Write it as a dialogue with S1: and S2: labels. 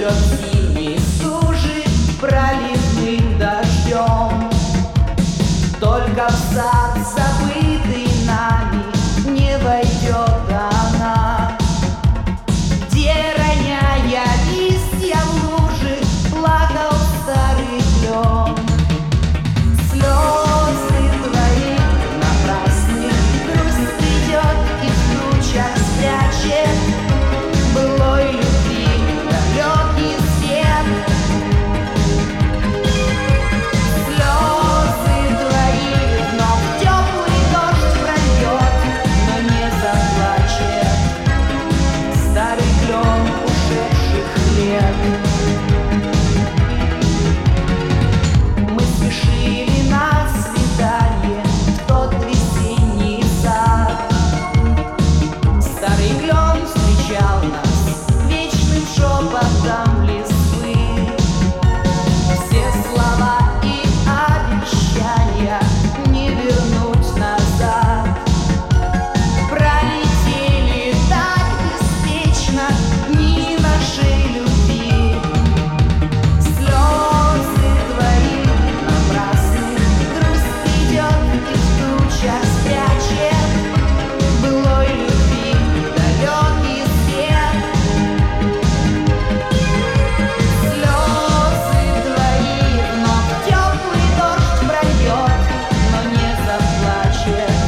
S1: Прольет синей стужи проливным дождем. Только в сад, забытый нами, не войдет она, где, роняя листья в лужи, плакал старый клен. Слезы твои напрасны, грусть придет и в тучах спрячет былой любви далекий свет. Слезы твои вновь теплый дождь прольет, но не заплачет старый клен ушедших лет. Мы спешили на свидание в тот весенний сад. Старый клен встречал нас вечным шепотом листвы. Все слова и обещания не вернуть назад пролетели так беспечно дни нашей любви. Слезы твои напрасны, грусть придет и в тучах спрячет былой любви далекий свет. Слезы твои вновь теплый дождь прольет, но не заплачет